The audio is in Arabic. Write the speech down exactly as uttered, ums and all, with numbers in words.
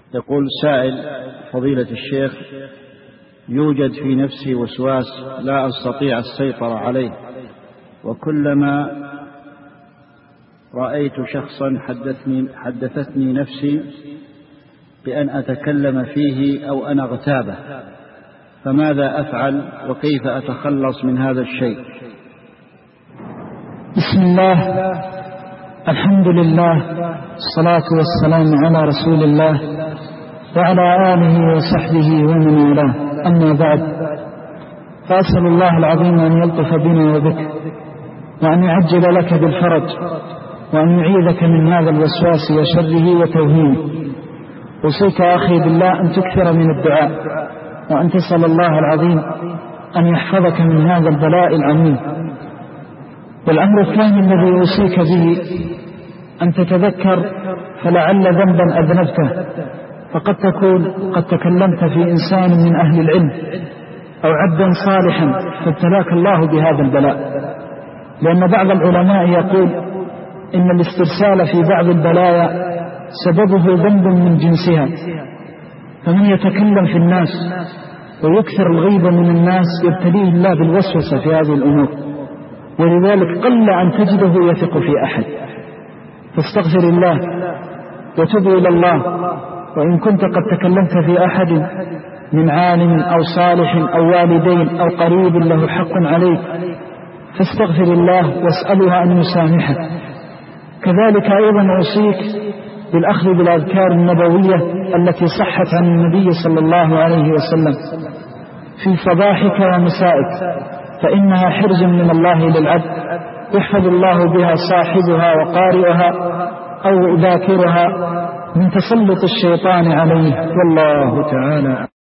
يقول سائل: فضيلة الشيخ، يوجد في نفسي وسواس لا أستطيع السيطرة عليه، وكلما رأيت شخصا حدثني حدثتني نفسي بأن أتكلم فيه أو أن أغتابه، فماذا أفعل وكيف أتخلص من هذا الشيء؟ بسم الله، الحمد لله، الصلاة والسلام على رسول الله وعلى آله وصحبه ومن والاه، أما بعد، فأسأل الله العظيم أن يلطف بنا وبك، وأن يعجل لك بالفرج، وأن يعيذك من هذا الوسواس وشره وتوهينه. أوصيك أخي بالله أن تكثر من الدعاء، وأن تسأل الله العظيم أن يحفظك من هذا البلاء العميم. والأمر الثاني الذي أوصيك به أن تتذكر فلعل ذنبا أذنبته، فقد تكون قد تكلمت في إنسان من أهل العلم أو عبدا صالحا فابتلاك الله بهذا البلاء، لأن بعض العلماء يقول إن الاسترسال في بعض البلايا سببه ذنب من جنسها، فمن يتكلم في الناس ويكثر الغيبة من الناس يبتليه الله بالوسوسة في هذه الأمور، ولذلك قل أن تجده يثق في أحد. فاستغفر الله وتب إلى الله، وإن كنت قد تكلمت في أحد من عالم أو صالح أو والدين أو قريب له حق عليك، فاستغفر الله واسألها أن يسامحك. كذلك أيضا أوصيك بالأخذ بالأذكار النبوية التي صحت عن النبي صلى الله عليه وسلم في صباحك ومسائك، فإنها حرز من الله للعبد يحفظ الله بها صاحبها وقارئها أو ذاكرها من تسلط الشيطان عليه، والله تعالى